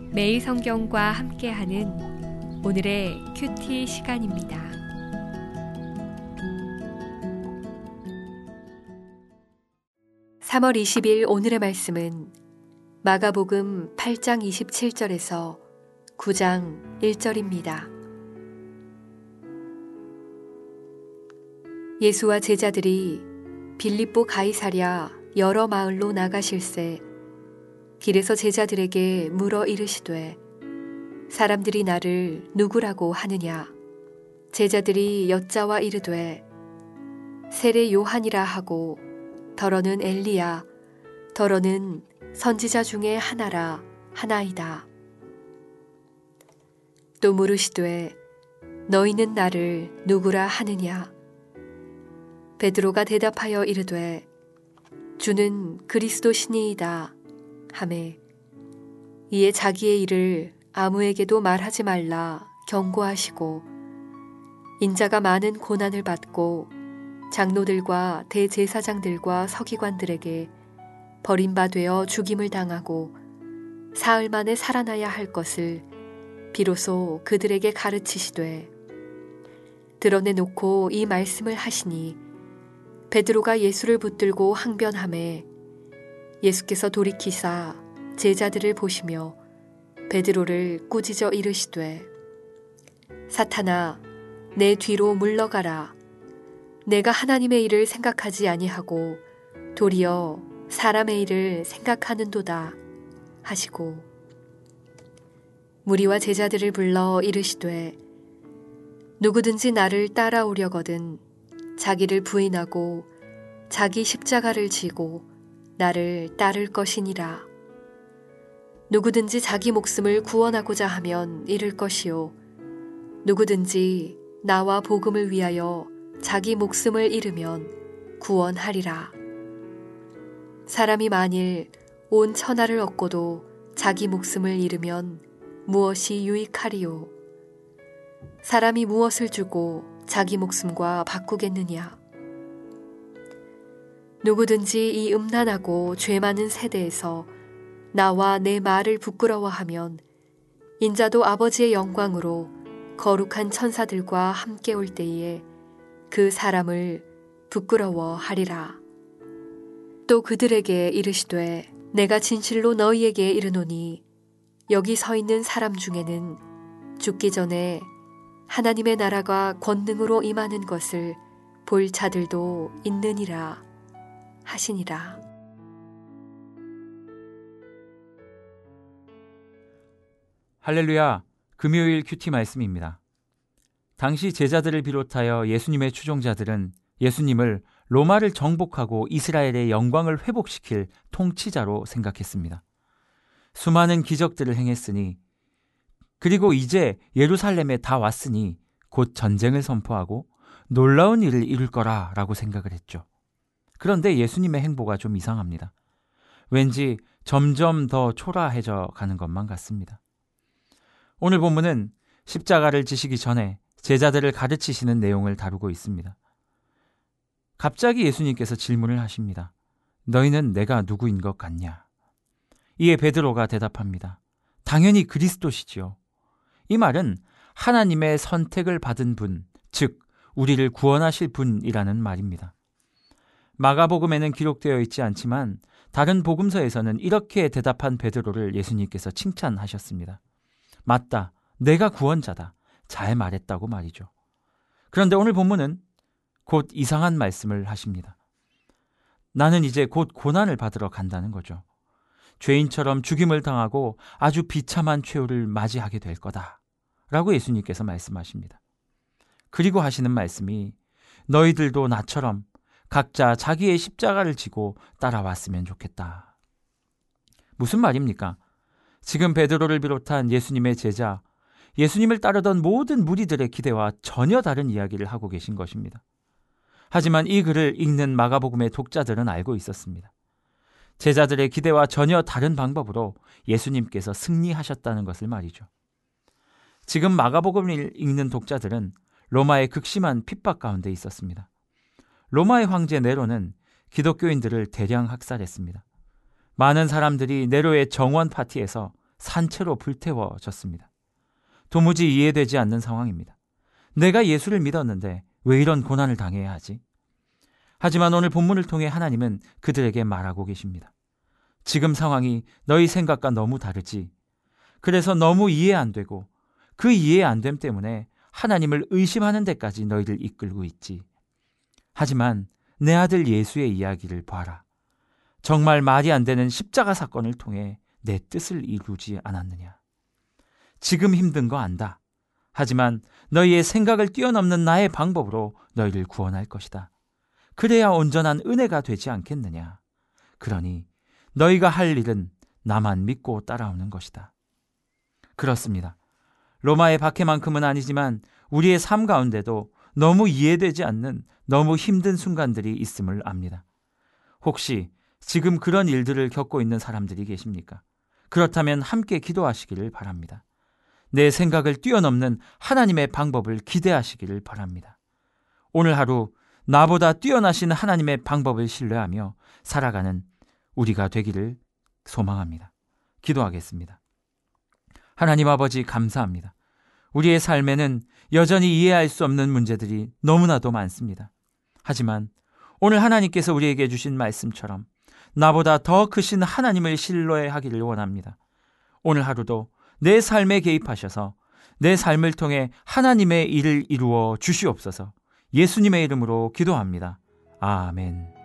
매일 성경과 함께하는 오늘의 큐티 시간입니다. (3월 20일) 오늘의 말씀은 마가복음 8장 27절에서 9장 1절입니다. 예수와 제자들이 빌립보 가이사랴 여러 마을로 나가실새 길에서 제자들에게 물어 이르시되 사람들이 나를 누구라고 하느냐? 제자들이 여짜와 이르되 세례 요한이라 하고 더러는 엘리야 더러는 선지자 중에 하나라 하나이다. 또 물으시되 너희는 나를 누구라 하느냐? 베드로가 대답하여 이르되 주는 그리스도시니이다 하매 이에 자기의 일을 아무에게도 말하지 말라 경고하시고 인자가 많은 고난을 받고 장로들과 대제사장들과 서기관들에게 버림받아 죽임을 당하고 사흘 만에 살아나야 할 것을 비로소 그들에게 가르치시되 드러내놓고 이 말씀을 하시니 베드로가 예수를 붙들고 항변하매 예수께서 돌이키사 제자들을 보시며 베드로를 꾸짖어 이르시되 사탄아 내 뒤로 물러가라. 내가 하나님의 일을 생각하지 아니하고 도리어 사람의 일을 생각하는도다 하시고 무리와 제자들을 불러 이르시되 누구든지 나를 따라오려거든 자기를 부인하고 자기 십자가를 지고 나를 따를 것이니라. 누구든지 자기 목숨을 구원하고자 하면 잃을 것이요 누구든지 나와 복음을 위하여 자기 목숨을 잃으면 구원하리라. 사람이 만일 온 천하를 얻고도 자기 목숨을 잃으면 무엇이 유익하리요? 사람이 무엇을 주고 자기 목숨과 바꾸겠느냐? 누구든지 이 음란하고 죄 많은 세대에서 나와 내 말을 부끄러워하면 인자도 아버지의 영광으로 거룩한 천사들과 함께 올 때에 그 사람을 부끄러워하리라. 또 그들에게 이르시되 내가 진실로 너희에게 이르노니 여기 서 있는 사람 중에는 죽기 전에 하나님의 나라가 권능으로 임하는 것을 볼 자들도 있느니라 하시니라. 할렐루야, 금요일 큐티 말씀입니다. 당시 제자들을 비롯하여 예수님의 추종자들은 예수님을 로마를 정복하고 이스라엘의 영광을 회복시킬 통치자로 생각했습니다. 수많은 기적들을 행했으니 그리고 이제 예루살렘에 다 왔으니 곧 전쟁을 선포하고 놀라운 일을 이룰 거라라고 생각을 했죠. 그런데 예수님의 행보가 좀 이상합니다. 왠지 점점 더 초라해져 가는 것만 같습니다. 오늘 본문은 십자가를 지시기 전에 제자들을 가르치시는 내용을 다루고 있습니다. 갑자기 예수님께서 질문을 하십니다. 너희는 내가 누구인 것 같냐? 이에 베드로가 대답합니다. 당연히 그리스도시지요. 이 말은 하나님의 선택을 받은 분, 즉 우리를 구원하실 분이라는 말입니다. 마가복음에는 기록되어 있지 않지만 다른 복음서에서는 이렇게 대답한 베드로를 예수님께서 칭찬하셨습니다. 맞다, 내가 구원자다. 잘 말했다고 말이죠. 그런데 오늘 본문은 곧 이상한 말씀을 하십니다. 나는 이제 곧 고난을 받으러 간다는 거죠. 죄인처럼 죽임을 당하고 아주 비참한 최후를 맞이하게 될 거다 라고 예수님께서 말씀하십니다. 그리고 하시는 말씀이 너희들도 나처럼 각자 자기의 십자가를 지고 따라왔으면 좋겠다. 무슨 말입니까? 지금 베드로를 비롯한 예수님의 제자, 예수님을 따르던 모든 무리들의 기대와 전혀 다른 이야기를 하고 계신 것입니다. 하지만 이 글을 읽는 마가복음의 독자들은 알고 있었습니다. 제자들의 기대와 전혀 다른 방법으로 예수님께서 승리하셨다는 것을 말이죠. 지금 마가복음을 읽는 독자들은 로마의 극심한 핍박 가운데 있었습니다. 로마의 황제 네로는 기독교인들을 대량 학살했습니다. 많은 사람들이 네로의 정원 파티에서 산채로 불태워졌습니다. 도무지 이해되지 않는 상황입니다. 내가 예수를 믿었는데 왜 이런 고난을 당해야 하지? 하지만 오늘 본문을 통해 하나님은 그들에게 말하고 계십니다. 지금 상황이 너희 생각과 너무 다르지. 그래서 너무 이해 안 되고 그 이해 안 됨 때문에 하나님을 의심하는 데까지 너희를 이끌고 있지. 하지만 내 아들 예수의 이야기를 봐라. 정말 말이 안 되는 십자가 사건을 통해 내 뜻을 이루지 않았느냐. 지금 힘든 거 안다. 하지만 너희의 생각을 뛰어넘는 나의 방법으로 너희를 구원할 것이다. 그래야 온전한 은혜가 되지 않겠느냐. 그러니 너희가 할 일은 나만 믿고 따라오는 것이다. 그렇습니다. 로마의 박해만큼은 아니지만 우리의 삶 가운데도 너무 이해되지 않는 너무 힘든 순간들이 있음을 압니다. 혹시 지금 그런 일들을 겪고 있는 사람들이 계십니까? 그렇다면 함께 기도하시기를 바랍니다. 내 생각을 뛰어넘는 하나님의 방법을 기대하시기를 바랍니다. 오늘 하루 나보다 뛰어나신 하나님의 방법을 신뢰하며 살아가는 우리가 되기를 소망합니다. 기도하겠습니다. 하나님 아버지 감사합니다. 우리의 삶에는 여전히 이해할 수 없는 문제들이 너무나도 많습니다. 하지만 오늘 하나님께서 우리에게 주신 말씀처럼 나보다 더 크신 하나님을 신뢰하기를 원합니다. 오늘 하루도 내 삶에 개입하셔서 내 삶을 통해 하나님의 일을 이루어 주시옵소서. 예수님의 이름으로 기도합니다. 아멘.